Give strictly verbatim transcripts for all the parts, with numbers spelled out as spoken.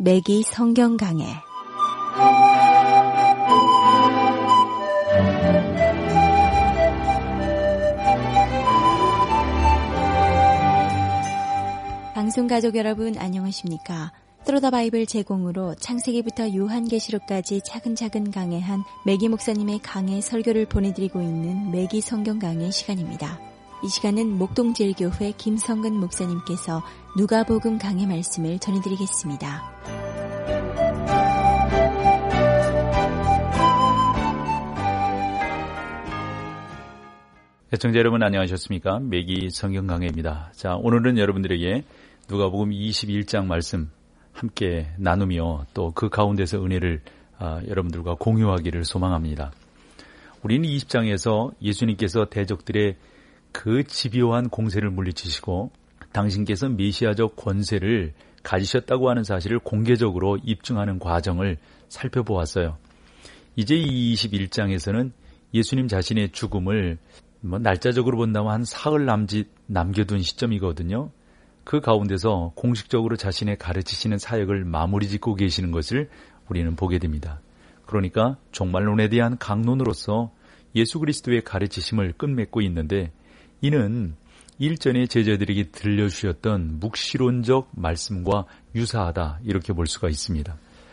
매기 성경 강해. 방송 가족 여러분 안녕하십니까? 트로더 바이블 제공으로 창세기부터 요한계시록까지 차근차근 강해한 매기 목사님의 강해 설교를 보내드리고 있는 매기 성경 강해 시간입니다. 이 시간은 목동제일교회 김성근 목사님께서 누가복음 강해 말씀을 전해드리겠습니다. 시청자 여러분 안녕하셨습니까? 매기 성경 강해입니다. 자, 오늘은 여러분들에게 누가복음 이십일 장 말씀 함께 나누며 또 그 가운데서 은혜를 아, 여러분들과 공유하기를 소망합니다. 우리는 이십 장에서 예수님께서 대적들의 그 집요한 공세를 물리치시고 당신께서 메시아적 권세를 가지셨다고 하는 사실을 공개적으로 입증하는 과정을 살펴보았어요. 이제 이 이십일 장에서는 예수님 자신의 죽음을 뭐 날짜적으로 본다면 한 사흘 남짓 남겨둔 시점이거든요. 그 가운데서 공식적으로 자신의 가르치시는 사역을 마무리 짓고 계시는 것을 우리는 보게 됩니다. 그러니까 종말론에 대한 강론으로서 예수 그리스도의 가르치심을 끝맺고 있는데 이는 일전에 제자들에게 들려주셨던 묵시론적 말씀과 유사하다 이렇게 볼 수가 있습니다.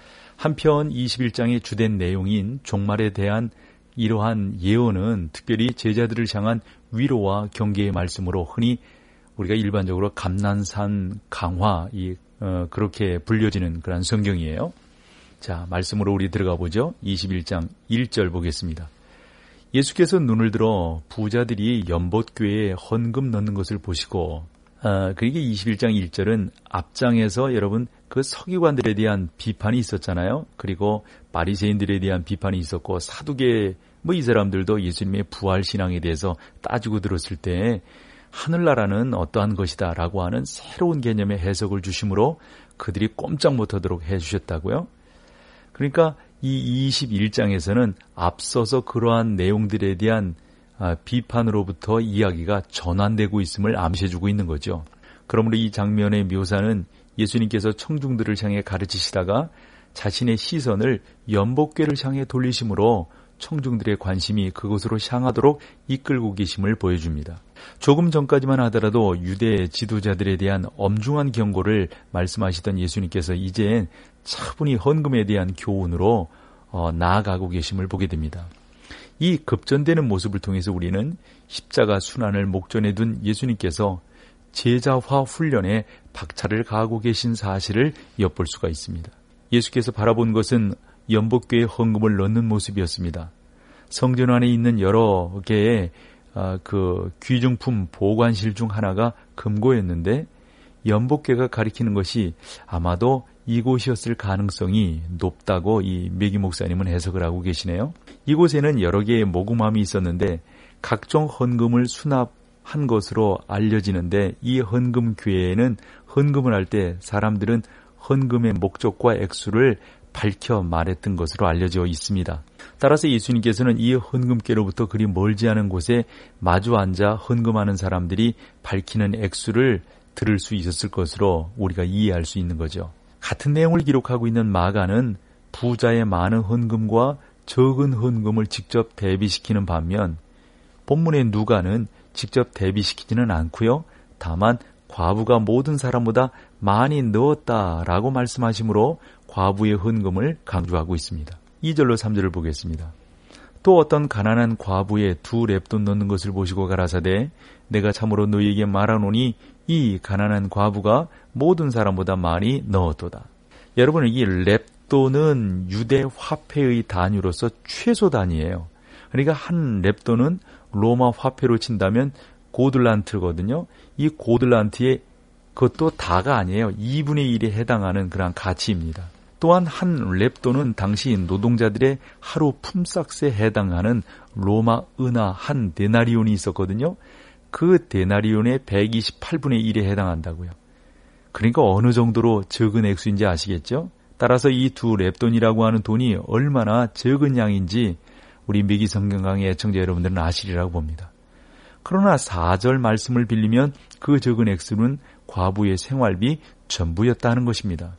한편 이십일 장의 주된 내용인 종말에 대한 이러한 예언은 특별히 제자들을 향한 위로와 경계의 말씀으로 흔히 우리가 일반적으로 감난산 강화 이, 어, 그렇게 불려지는 그런 성경이에요. 자, 말씀으로 우리 들어가 보죠. 이십일 장 일 절 보겠습니다. 예수께서 눈을 들어 부자들이 연못궤에 헌금 넣는 것을 보시고 어, 그러니까 이십일 장 일 절은 앞장에서 여러분 그 서기관들에 대한 비판이 있었잖아요. 그리고 바리새인들에 대한 비판이 있었고 사두개 뭐 이 사람들도 예수님의 부활 신앙에 대해서 따지고 들었을 때 하늘나라는 어떠한 것이다 라고 하는 새로운 개념의 해석을 주심으로 그들이 꼼짝 못하도록 해주셨다고요. 그러니까 이 이십일 장에서는 앞서서 그러한 내용들에 대한 비판으로부터 이야기가 전환되고 있음을 암시해주고 있는 거죠. 그러므로 이 장면의 묘사는 예수님께서 청중들을 향해 가르치시다가 자신의 시선을 연복궤를 향해 돌리심으로 청중들의 관심이 그곳으로 향하도록 이끌고 계심을 보여줍니다. 조금 전까지만 하더라도 유대 지도자들에 대한 엄중한 경고를 말씀하시던 예수님께서 이젠 차분히 헌금에 대한 교훈으로 어, 나아가고 계심을 보게 됩니다. 이 급전되는 모습을 통해서 우리는 십자가 순환을 목전에 둔 예수님께서 제자화 훈련에 박차를 가하고 계신 사실을 엿볼 수가 있습니다. 예수께서 바라본 것은 연복궤에 헌금을 넣는 모습이었습니다. 성전 안에 있는 여러 개의 그 귀중품 보관실 중 하나가 금고였는데 연복궤가 가리키는 것이 아마도 이곳이었을 가능성이 높다고 이 매기 목사님은 해석을 하고 계시네요. 이곳에는 여러 개의 모금함이 있었는데 각종 헌금을 수납한 것으로 알려지는데 이 헌금궤에는 헌금을 할 때 사람들은 헌금의 목적과 액수를 밝혀 말했던 것으로 알려져 있습니다. 따라서 예수님께서는 이 헌금궤로부터 그리 멀지 않은 곳에 마주 앉아 헌금하는 사람들이 밝히는 액수를 들을 수 있었을 것으로 우리가 이해할 수 있는 거죠. 같은 내용을 기록하고 있는 마가는 부자의 많은 헌금과 적은 헌금을 직접 대비시키는 반면 본문의 누가는 직접 대비시키지는 않고요. 다만 과부가 모든 사람보다 많이 넣었다라고 말씀하시므로 과부의 헌금을 강조하고 있습니다. 이 절로 삼 절을 보겠습니다. 또 어떤 가난한 과부의 두 렙돈 넣는 것을 보시고 가라사대 내가 참으로 너희에게 말하노니 이 가난한 과부가 모든 사람보다 많이 넣었도다. 여러분, 이 렙돈은 유대 화폐의 단위로서 최소 단위예요. 그러니까 한 렙돈은 로마 화폐로 친다면 고들란트거든요. 이 고들란트의 그것도 다가 아니에요. 이분의 일에 해당하는 그런 가치입니다. 또한 한 렙돈은 당시 노동자들의 하루 품삯에 해당하는 로마 은하 한 데나리온이 있었거든요. 그 데나리온의 백이십팔 분의 일에 해당한다고요. 그러니까 어느 정도로 적은 액수인지 아시겠죠? 따라서 이 두 렙돈이라고 하는 돈이 얼마나 적은 양인지 우리 매기 성경 강의 애청자 여러분들은 아시리라고 봅니다. 그러나 사 절 말씀을 빌리면 그 적은 액수는 과부의 생활비 전부였다는 것입니다.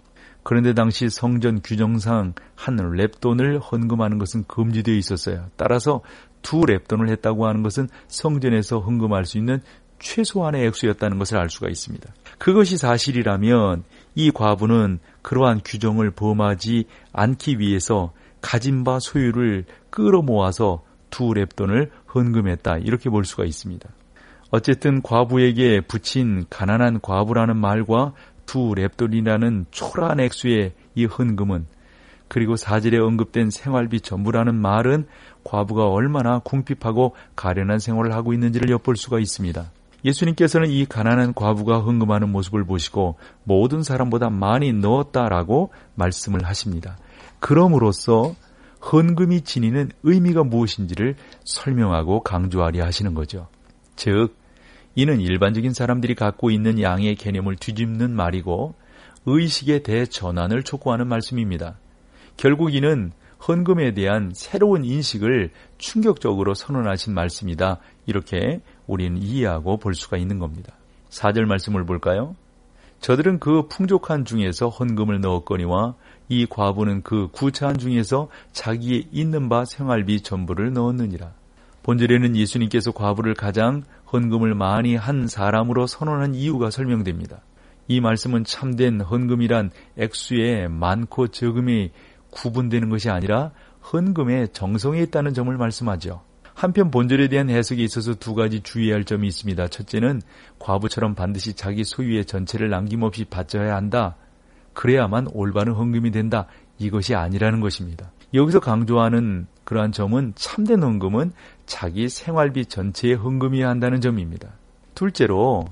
그런데 당시 성전 규정상 한 렙돈을 헌금하는 것은 금지되어 있었어요. 따라서 두 렙돈을 했다고 하는 것은 성전에서 헌금할 수 있는 최소한의 액수였다는 것을 알 수가 있습니다. 그것이 사실이라면 이 과부는 그러한 규정을 범하지 않기 위해서 가진 바 소유를 끌어모아서 두 렙돈을 헌금했다, 이렇게 볼 수가 있습니다. 어쨌든 과부에게 붙인 가난한 과부라는 말과 두 렙돈이라는 초라한 액수의 이 헌금은, 그리고 사절에 언급된 생활비 전부라는 말은 과부가 얼마나 궁핍하고 가련한 생활을 하고 있는지를 엿볼 수가 있습니다. 예수님께서는 이 가난한 과부가 헌금하는 모습을 보시고 모든 사람보다 많이 넣었다라고 말씀을 하십니다. 그럼으로써 헌금이 지니는 의미가 무엇인지를 설명하고 강조하려 하시는 거죠. 즉, 이는 일반적인 사람들이 갖고 있는 양의 개념을 뒤집는 말이고 의식의 대전환을 촉구하는 말씀입니다. 결국 이는 헌금에 대한 새로운 인식을 충격적으로 선언하신 말씀이다, 이렇게 우리는 이해하고 볼 수가 있는 겁니다. 사 절 말씀을 볼까요? 저들은 그 풍족한 중에서 헌금을 넣었거니와 이 과부는 그 구차한 중에서 자기의 있는 바 생활비 전부를 넣었느니라. 본절에는 예수님께서 과부를 가장 헌금을 많이 한 사람으로 선언한 이유가 설명됩니다. 이 말씀은 참된 헌금이란 액수의 많고 적음이 구분되는 것이 아니라 헌금의 정성에 있다는 점을 말씀하죠. 한편 본절에 대한 해석에 있어서 두 가지 주의해야 할 점이 있습니다. 첫째는 과부처럼 반드시 자기 소유의 전체를 남김없이 바쳐야 한다, 그래야만 올바른 헌금이 된다, 이것이 아니라는 것입니다. 여기서 강조하는 그러한 점은 참된 헌금은 자기 생활비 전체의 헌금이어야 한다는 점입니다. 둘째로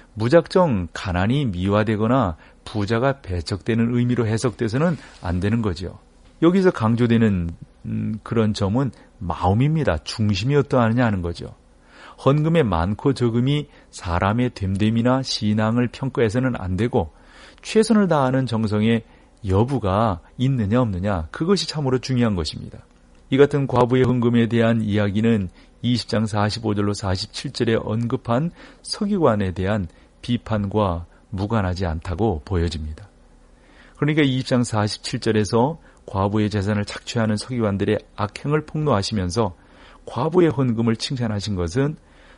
무작정 가난이 미화되거나 부자가 배척되는 의미로 해석돼서는 안 되는 거죠. 여기서 강조되는 음, 그런 점은 마음입니다. 중심이 어떠하느냐 하는 거죠. 헌금의 많고 적음이 사람의 됨됨이나 신앙을 평가해서는 안 되고 최선을 다하는 정성의 여부가 있느냐 없느냐, 그것이 참으로 중요한 것입니다. 이 같은 과부의 헌금에 대한 이야기는 이십 장 사십오 절로 사십칠 절에 언급한 서기관에 대한 비판과 무관하지 않다고 보여집니다. 그러니까 이십 장 사십칠 절에서 과부의 재산을 착취하는 서기관들의 악행을 폭로하시면서 과부의 헌금을 칭찬하신 것은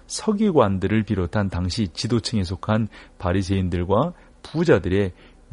서기관들을 비롯한 당시 지도층에 속한 바리새인들과 부자들의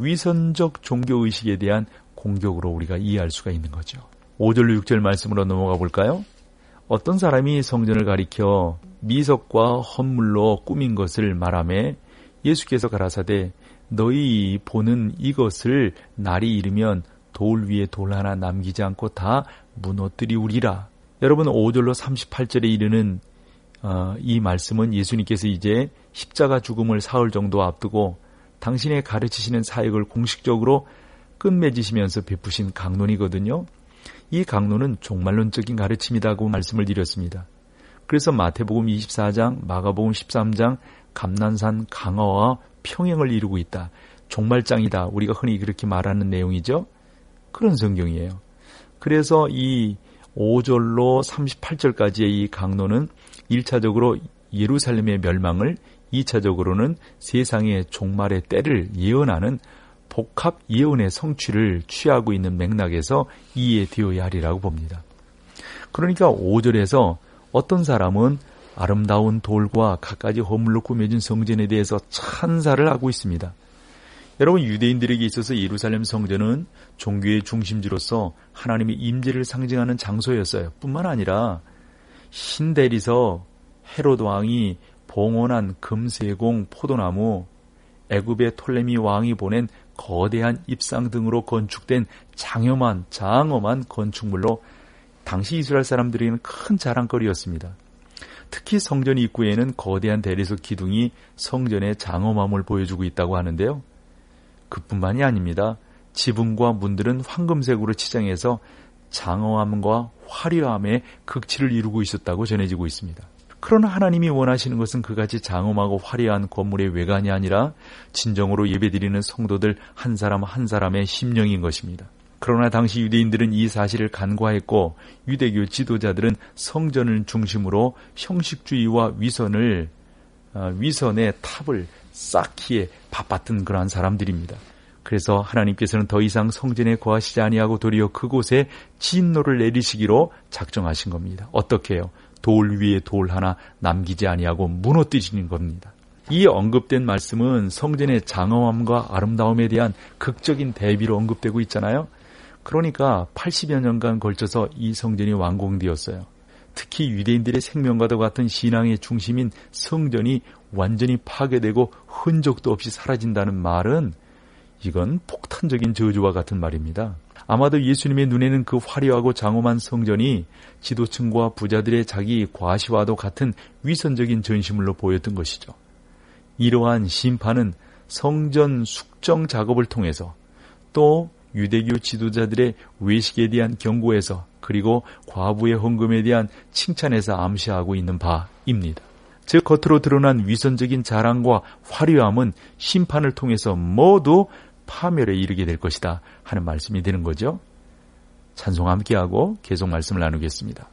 위선적 종교의식에 대한 공격으로 우리가 이해할 수가 있는 거죠. 오 절로 육 절 말씀으로 넘어가 볼까요? 어떤 사람이 성전을 가리켜 미석과 헌물로 꾸민 것을 말하며 예수께서 가라사대 너희 보는 이것을 날이 이르면 돌 위에 돌 하나 남기지 않고 다 무너뜨리우리라. 여러분, 오 절로 삼십팔 절에 이르는 어, 이 말씀은 예수님께서 이제 십자가 죽음을 사흘 정도 앞두고 당신의 가르치시는 사역을 공식적으로 끝맺으시면서 베푸신 강론이거든요. 이 강론은 종말론적인 가르침이라고 말씀을 드렸습니다. 그래서 마태복음 이십사 장, 마가복음 십삼 장, 감난산 강화와 평행을 이루고 있다. 종말장이다. 우리가 흔히 그렇게 말하는 내용이죠. 그런 성경이에요. 그래서 이 오 절로 삼십팔 절까지의 이 강론은 일 차적으로 예루살렘의 멸망을, 이 차적으로는 세상의 종말의 때를 예언하는 복합 예언의 성취를 취하고 있는 맥락에서 이해되어야 하리라고 봅니다. 그러니까 오 절에서 어떤 사람은 아름다운 돌과 갖가지 허물로 꾸며진 성전에 대해서 찬사를 하고 있습니다. 여러분, 유대인들에게 있어서 예루살렘 성전은 종교의 중심지로서 하나님의 임재를 상징하는 장소였어요. 뿐만 아니라 신대리서 헤롯 왕이 봉헌한 금세공, 포도나무, 애굽의 톨레미 왕이 보낸 거대한 입상 등으로 건축된 장엄한 장엄한 건축물로 당시 이스라엘 사람들에게는 큰 자랑거리였습니다. 특히 성전 입구에는 거대한 대리석 기둥이 성전의 장엄함을 보여주고 있다고 하는데요. 그뿐만이 아닙니다. 지붕과 문들은 황금색으로 치장해서 장엄함과 화려함의 극치를 이루고 있었다고 전해지고 있습니다. 그러나 하나님이 원하시는 것은 그같이 장엄하고 화려한 건물의 외관이 아니라 진정으로 예배드리는 성도들 한 사람 한 사람의 심령인 것입니다. 그러나 당시 유대인들은 이 사실을 간과했고 유대교 지도자들은 성전을 중심으로 형식주의와 위선을 위선의 탑을 쌓기에 바빴던 그러한 사람들입니다. 그래서 하나님께서는 더 이상 성전에 거하시지 아니하고 도리어 그곳에 진노를 내리시기로 작정하신 겁니다. 어떻게 해요? 돌 위에 돌 하나 남기지 아니하고 무너뜨리시는 겁니다. 이 언급된 말씀은 성전의 장엄함과 아름다움에 대한 극적인 대비로 언급되고 있잖아요. 그러니까 팔십여 년간 걸쳐서 이 성전이 완공되었어요. 특히 유대인들의 생명과도 같은 신앙의 중심인 성전이 완전히 파괴되고 흔적도 없이 사라진다는 말은 이건 폭탄적인 저주와 같은 말입니다. 아마도 예수님의 눈에는 그 화려하고 장엄한 성전이 지도층과 부자들의 자기 과시와도 같은 위선적인 전시물로 보였던 것이죠. 이러한 심판은 성전 숙정 작업을 통해서 또 유대교 지도자들의 외식에 대한 경고에서 그리고 과부의 헌금에 대한 칭찬에서 암시하고 있는 바입니다. 즉 겉으로 드러난 위선적인 자랑과 화려함은 심판을 통해서 모두 파멸에 이르게 될 것이다 하는 말씀이 되는 거죠. 찬송 함께하고 계속 말씀을 나누겠습니다.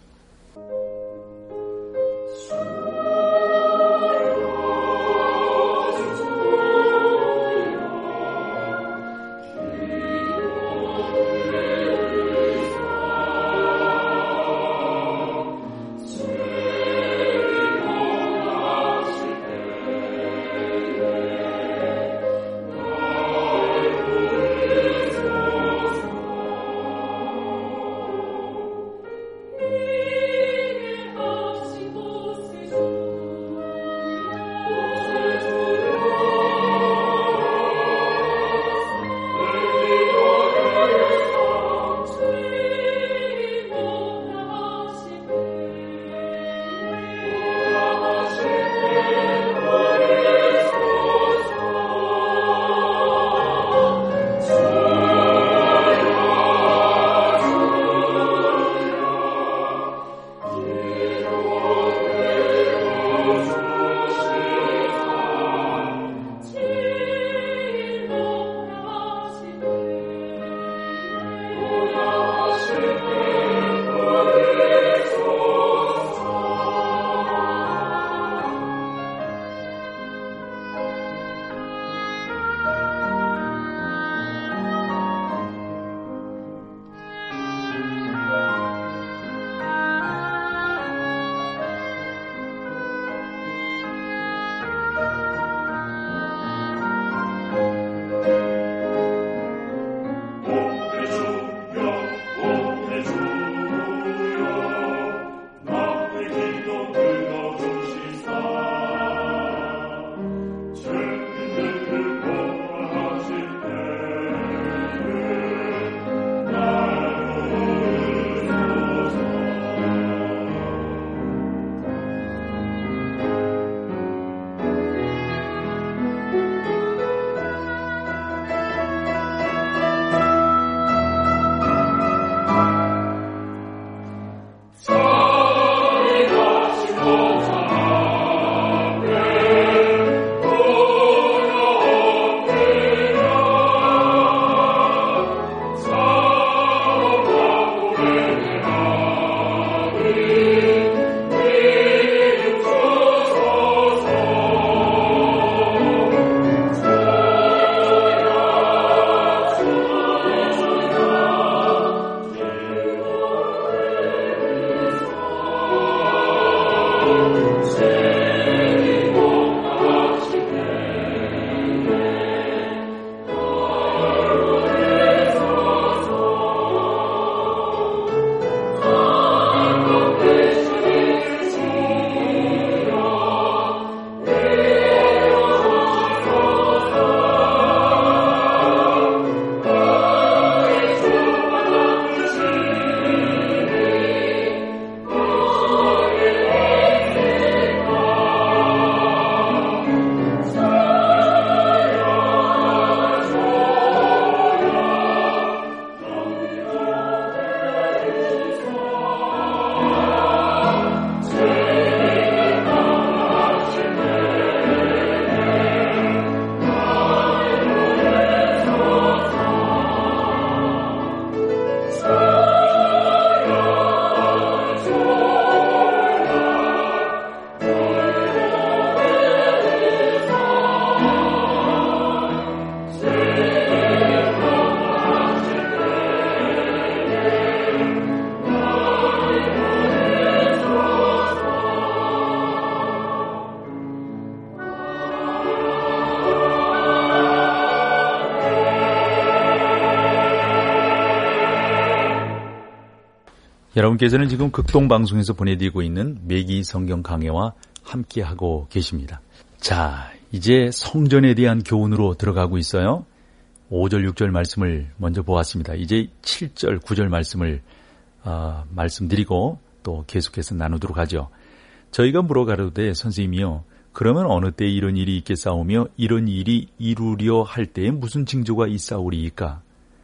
여러분께서는 지금 극동방송에서 보내드리고 있는 매기 성경 강해와 함께하고 계십니다. 자, 이제 성전에 대한 교훈으로 들어가고 있어요. 오 절, 육 절 말씀을 먼저 보았습니다. 이제 칠 절, 구 절 말씀을 어, 말씀드리고 또 계속해서 나누도록 하죠. 저희가 물어가로되 선생님이요, 그러면 어느 때 이런 일이 있겠사오며 이런 일이 이루려 할 때에 무슨 징조가 있사오리이까?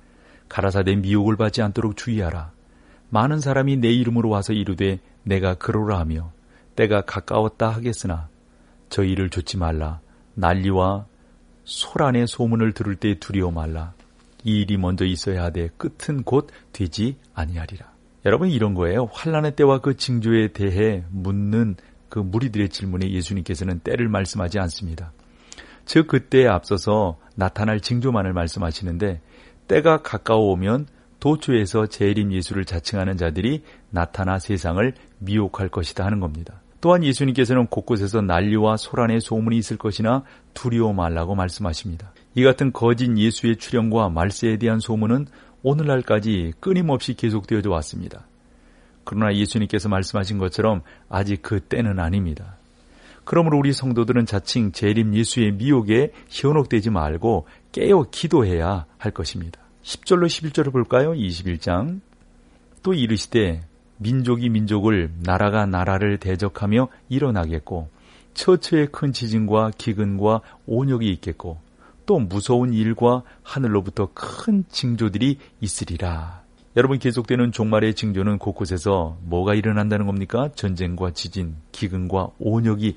가라사대 미혹을 받지 않도록 주의하라. 많은 사람이 내 이름으로 와서 이르되 내가 그러라 하며 때가 가까웠다 하겠으나 저희를 좇지 말라. 난리와 소란의 소문을 들을 때 두려워 말라. 이 일이 먼저 있어야 하되 끝은 곧 되지 아니하리라. 여러분, 이런 거예요. 환난의 때와 그 징조에 대해 묻는 그 무리들의 질문에 예수님께서는 때를 말씀하지 않습니다. 즉 그때에 앞서서 나타날 징조만을 말씀하시는데, 때가 가까워오면 도처에서 재림 예수를 자칭하는 자들이 나타나 세상을 미혹할 것이다 하는 겁니다. 또한 예수님께서는 곳곳에서 난리와 소란의 소문이 있을 것이나 두려워 말라고 말씀하십니다. 이 같은 거짓 예수의 출현과 말세에 대한 소문은 오늘날까지 끊임없이 계속되어져 왔습니다. 그러나 예수님께서 말씀하신 것처럼 아직 그 때는 아닙니다. 그러므로 우리 성도들은 자칭 재림 예수의 미혹에 현혹되지 말고 깨어 기도해야 할 것입니다. 십 절로 십일 절을 볼까요? 이십일 장. 또 이르시되 민족이 민족을, 나라가 나라를 대적하며 일어나겠고 처처에 큰 지진과 기근과 온역이 있겠고 또 무서운 일과 하늘로부터 큰 징조들이 있으리라. 여러분, 계속되는 종말의 징조는 곳곳에서 뭐가 일어난다는 겁니까? 전쟁과 지진, 기근과 온역이.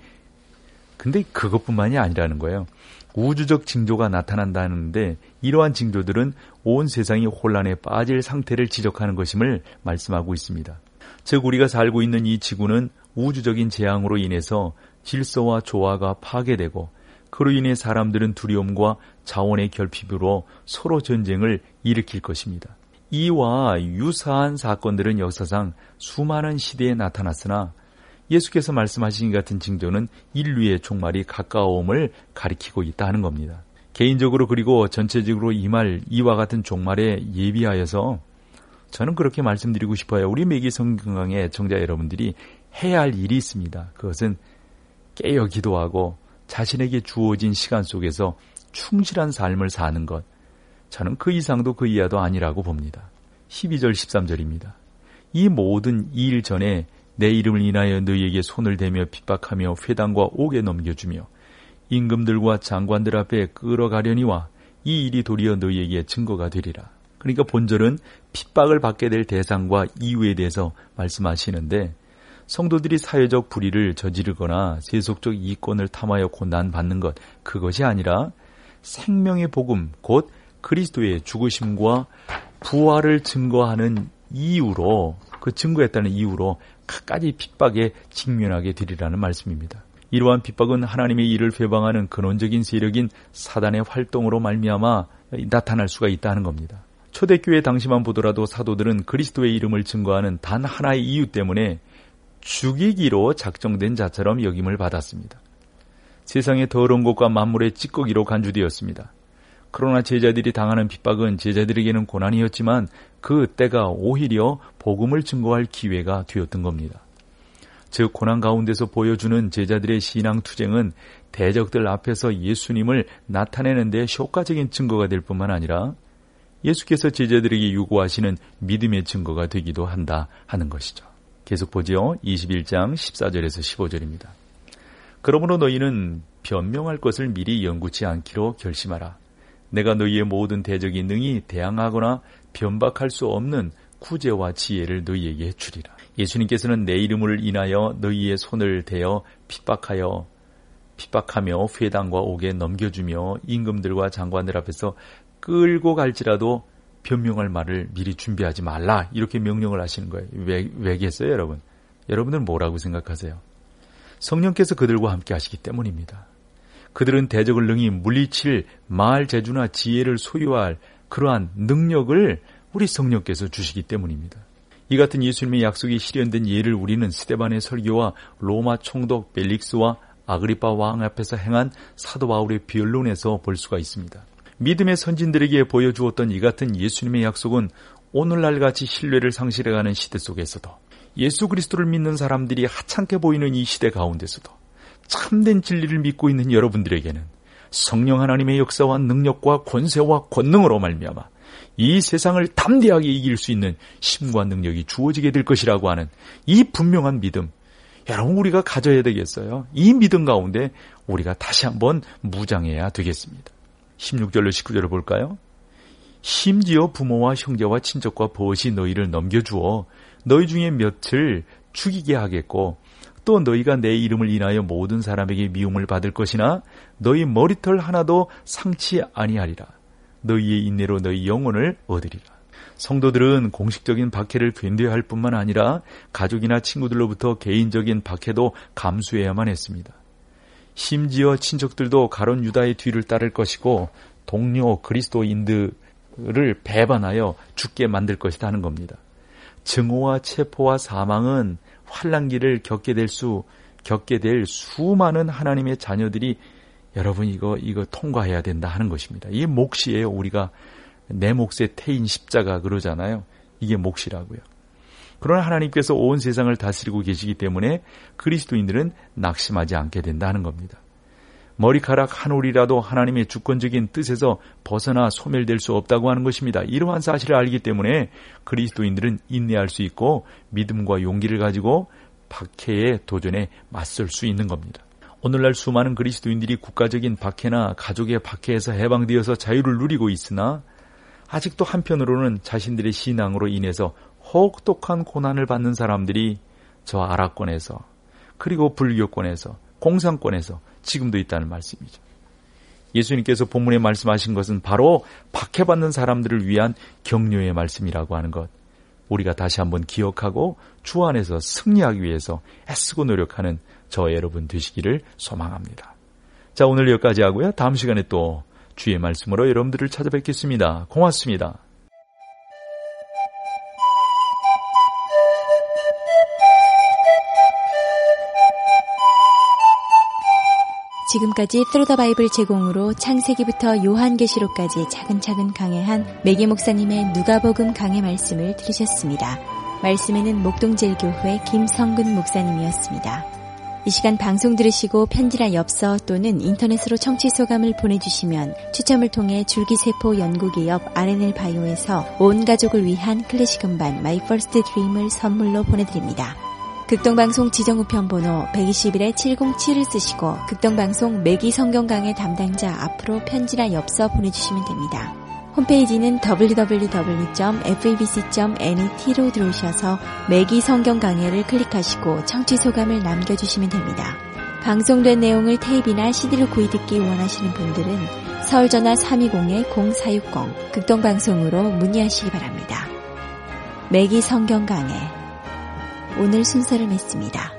근데 그것뿐만이 아니라는 거예요. 우주적 징조가 나타난다는데 이러한 징조들은 온 세상이 혼란에 빠질 상태를 지적하는 것임을 말씀하고 있습니다. 즉 우리가 살고 있는 이 지구는 우주적인 재앙으로 인해서 질서와 조화가 파괴되고 그로 인해 사람들은 두려움과 자원의 결핍으로 서로 전쟁을 일으킬 것입니다. 이와 유사한 사건들은 역사상 수많은 시대에 나타났으나 예수께서 말씀하신 같은 징조는 인류의 종말이 가까움을 가리키고 있다는 겁니다. 개인적으로 그리고 전체적으로 임할 이와 같은 종말에 예비하여서 저는 그렇게 말씀드리고 싶어요. 우리 매기 성경강의 청자 여러분들이 해야 할 일이 있습니다. 그것은 깨어 기도하고 자신에게 주어진 시간 속에서 충실한 삶을 사는 것. 저는 그 이상도 그 이하도 아니라고 봅니다. 십이 절 십삼 절입니다. 이 모든 이 일 전에 내 이름을 인하여 너희에게 손을 대며 핍박하며 회당과 옥에 넘겨주며 임금들과 장관들 앞에 끌어가려니와 이 일이 도리어 너희에게 증거가 되리라. 그러니까 본절은 핍박을 받게 될 대상과 이유에 대해서 말씀하시는데 성도들이 사회적 불의를 저지르거나 세속적 이권을 탐하여 고난받는 것, 그것이 아니라 생명의 복음, 곧 그리스도의 죽으심과 부활을 증거하는 이유로, 그 증거했다는 이유로 갖가지 핍박에 직면하게 되리라는 말씀입니다. 이러한 핍박은 하나님의 일을 회방하는 근원적인 세력인 사단의 활동으로 말미암아 나타날 수가 있다는 겁니다. 초대교회 당시만 보더라도 사도들은 그리스도의 이름을 증거하는 단 하나의 이유 때문에 죽이기로 작정된 자처럼 여김을 받았습니다. 세상의 더러운 것과 만물의 찌꺼기로 간주되었습니다. 그러나 제자들이 당하는 핍박은 제자들에게는 고난이었지만 그 때가 오히려 복음을 증거할 기회가 되었던 겁니다. 즉 고난 가운데서 보여주는 제자들의 신앙 투쟁은 대적들 앞에서 예수님을 나타내는 데 효과적인 증거가 될 뿐만 아니라 예수께서 제자들에게 요구하시는 믿음의 증거가 되기도 한다 하는 것이죠. 계속 보죠. 이십일 장 십사 절에서 십오 절입니다. 그러므로 너희는 변명할 것을 미리 연구치 않기로 결심하라. 내가 너희의 모든 대적이 능히 대항하거나 변박할 수 없는 구제와 지혜를 너희에게 주리라. 예수님께서는 내 이름을 인하여 너희의 손을 대어 핍박하여 핍박하며 회당과 옥에 넘겨주며 임금들과 장관들 앞에서 끌고 갈지라도 변명할 말을 미리 준비하지 말라, 이렇게 명령을 하시는 거예요. 왜, 왜겠어요, 여러분? 여러분들 뭐라고 생각하세요? 성령께서 그들과 함께 하시기 때문입니다. 그들은 대적을 능히 물리칠 말 재주나 지혜를 소유할 그러한 능력을 우리 성령께서 주시기 때문입니다. 이 같은 예수님의 약속이 실현된 예를 우리는 스데반의 설교와 로마 총독 벨릭스와 아그리파 왕 앞에서 행한 사도 바울의 변론에서 볼 수가 있습니다. 믿음의 선진들에게 보여주었던 이 같은 예수님의 약속은 오늘날 같이 신뢰를 상실해가는 시대 속에서도 예수 그리스도를 믿는 사람들이 하찮게 보이는 이 시대 가운데서도 참된 진리를 믿고 있는 여러분들에게는 성령 하나님의 역사와 능력과 권세와 권능으로 말미암아 이 세상을 담대하게 이길 수 있는 힘과 능력이 주어지게 될 것이라고 하는 이 분명한 믿음, 여러분 우리가 가져야 되겠어요. 이 믿음 가운데 우리가 다시 한번 무장해야 되겠습니다. 십육 절로 십구 절을 볼까요? 심지어 부모와 형제와 친척과 벗이 너희를 넘겨주어 너희 중에 몇을 죽이게 하겠고 또 너희가 내 이름을 인하여 모든 사람에게 미움을 받을 것이나 너희 머리털 하나도 상치 아니하리라. 너희의 인내로 너희 영혼을 얻으리라. 성도들은 공식적인 박해를 견뎌야 할 뿐만 아니라 가족이나 친구들로부터 개인적인 박해도 감수해야만 했습니다. 심지어 친척들도 가론 유다의 뒤를 따를 것이고 동료 그리스도인들을 배반하여 죽게 만들 것이다 하는 겁니다. 증오와 체포와 사망은 환난기를 겪게 될 수, 겪게 될 수많은 하나님의 자녀들이 여러분 이거 이거 통과해야 된다 하는 것입니다. 이게 몫이에요. 우리가 내 몫의 태인 십자가 그러잖아요. 이게 몫이라고요. 그러나 하나님께서 온 세상을 다스리고 계시기 때문에 그리스도인들은 낙심하지 않게 된다는 겁니다. 머리카락 한 올이라도 하나님의 주권적인 뜻에서 벗어나 소멸될 수 없다고 하는 것입니다. 이러한 사실을 알기 때문에 그리스도인들은 인내할 수 있고 믿음과 용기를 가지고 박해의 도전에 맞설 수 있는 겁니다. 오늘날 수많은 그리스도인들이 국가적인 박해나 가족의 박해에서 해방되어서 자유를 누리고 있으나 아직도 한편으로는 자신들의 신앙으로 인해서 혹독한 고난을 받는 사람들이 저 아랍권에서 그리고 불교권에서 공산권에서 지금도 있다는 말씀이죠. 예수님께서 본문에 말씀하신 것은 바로 박해받는 사람들을 위한 격려의 말씀이라고 하는 것, 우리가 다시 한번 기억하고 주 안에서 승리하기 위해서 애쓰고 노력하는 저 여러분 되시기를 소망합니다. 자, 오늘 여기까지 하고요. 다음 시간에 또 주의 말씀으로 여러분들을 찾아뵙겠습니다. 고맙습니다. 지금까지 Through the Bible 제공으로 창세기부터 요한계시록까지 차근차근 강해한 매기 목사님의 누가복음 강해 말씀을 들으셨습니다. 말씀에는 목동제일교회 김성근 목사님이었습니다. 이 시간 방송 들으시고 편지나 엽서 또는 인터넷으로 청취 소감을 보내주시면 추첨을 통해 줄기세포 연구기업 알엔엘 바이오에서 온 가족을 위한 클래식 음반 My First Dream을 선물로 보내드립니다. 극동방송 지정우편 번호 백이십일 칠공칠을 쓰시고 극동방송 매기 성경 강해 담당자 앞으로 편지나 엽서 보내주시면 됩니다. 홈페이지는 더블유 더블유 더블유 점 에프이비씨 점 넷으로 들어오셔서 매기 성경 강해를 클릭하시고 청취 소감을 남겨주시면 됩니다. 방송된 내용을 테이프나 씨디로 구입듣기 원하시는 분들은 서울전화 삼이공 공사육공 극동방송으로 문의하시기 바랍니다. 매기 성경 강해 오늘 순서를 맺습니다.